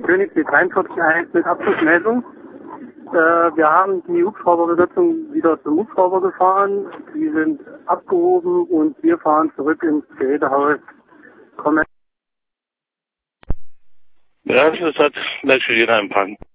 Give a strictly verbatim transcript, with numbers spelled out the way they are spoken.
Königsweg dreiundvierzig eins mit Abschlussmeldung. Äh, wir haben die Hubschrauberbesatzung wieder zum Hubschrauber gefahren. Die sind abgehoben und wir fahren zurück ins Gerätehaus. Kommen. Ja, das hat gleich für jeden Empfang.